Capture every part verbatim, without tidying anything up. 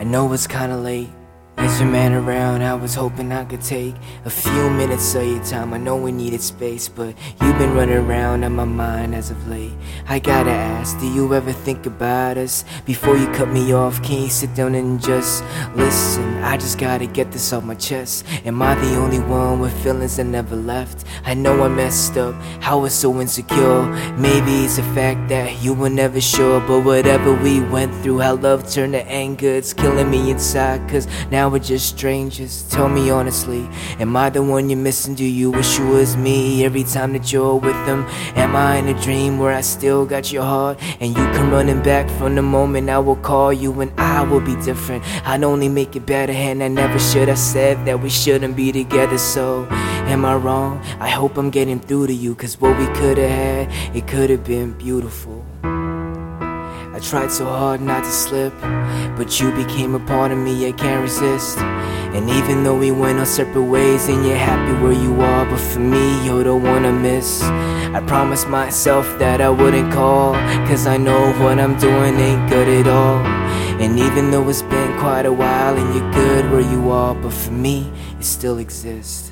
I know it's kinda late. There's your man around, I was hoping I could take a few minutes of your time. I know we needed space, but you've been running around in my mind as of late. I gotta ask, do you ever think about us? Before you cut me off, can you sit down and just listen? I just gotta get this off my chest. Am I the only one with feelings that never left? I know I messed up, I was so insecure. Maybe it's the fact that you were never sure, but whatever we went through, how love turned to anger, it's killing me inside, cause now we're just strangers. Tell me honestly, am I the one you're missing? Do you wish it was me every time that you're with them? Am I in a dream where I still got your heart and you come running back from the moment I will call you? And I will be different, I'd only make it better, and I never should have said that we shouldn't be together. So am I wrong? I hope I'm getting through to you, cause what we could have had, it could have been beautiful. I tried so hard not to slip, but you became a part of me I can't resist. And even though we went our separate ways, and you're happy where you are, but for me, you're the one I miss. I promised myself that I wouldn't call, cause I know what I'm doing ain't good at all. And even though it's been quite a while, and you're good where you are, but for me, you still exist.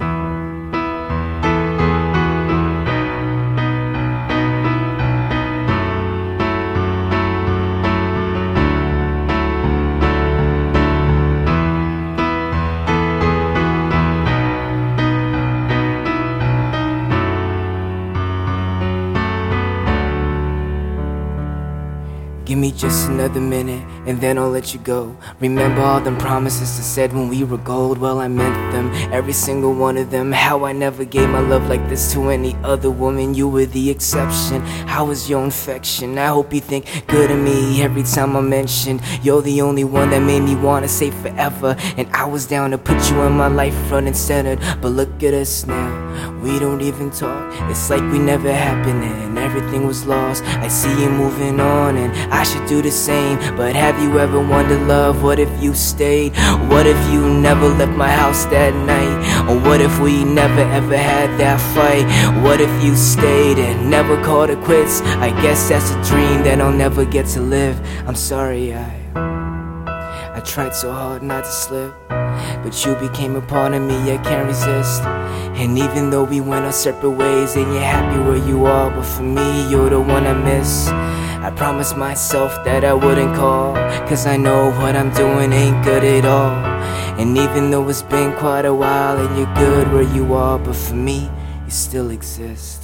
Give me just another minute, and then I'll let you go. Remember all them promises I said when we were gold? Well, I meant them, every single one of them. How I never gave my love like this to any other woman. You were the exception, I was your infection. I hope you think good of me every time I mention you're the only one that made me wanna say forever. And I was down to put you in my life front and centered, but look at us now, we don't even talk. It's like we never happened and everything was lost. I see you moving on and I should do the same, but have you ever wondered, love, what if you stayed? What if you never left my house that night? Or what if we never ever had that fight? What if you stayed and never called it quits? I guess that's a dream that I'll never get to live. I'm sorry, I I tried so hard not to slip, but you became a part of me I can't resist. And even though we went our separate ways, and you're happy where you are, but for me, you're the one I miss. I promised myself that I wouldn't call, cause I know what I'm doing ain't good at all. And even though it's been quite a while, and you're good where you are, but for me, you still exist.